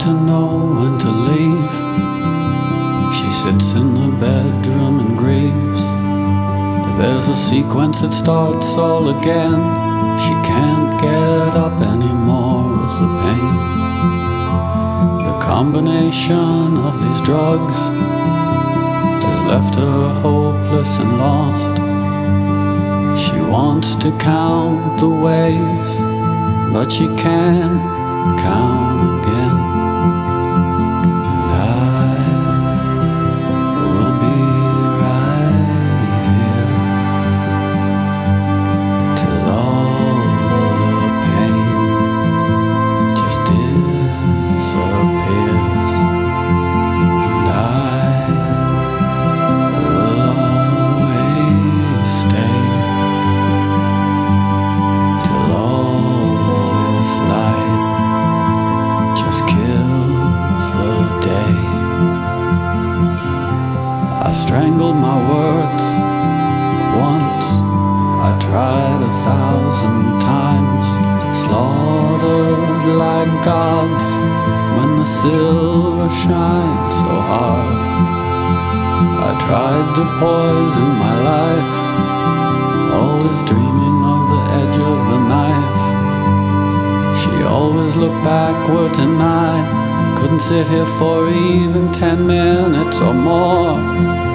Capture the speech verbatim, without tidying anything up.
to know when to leave. She sits in the bedroom and grieves. There's a sequence that starts all again. She can't get up anymore with the pain. The combination of these drugs has left her hopeless and lost. She wants to count the ways, but she can't count again. And I will be right here till all the pain just disappears. And I will always stay till all this light just kills the day. I strangled my words once, I tried a thousand times, slaughtered like gods when the silver shines so hard. I tried to poison my life, always dreaming of the edge of the knife. She always looked backwards and I couldn't sit here for even ten minutes or more.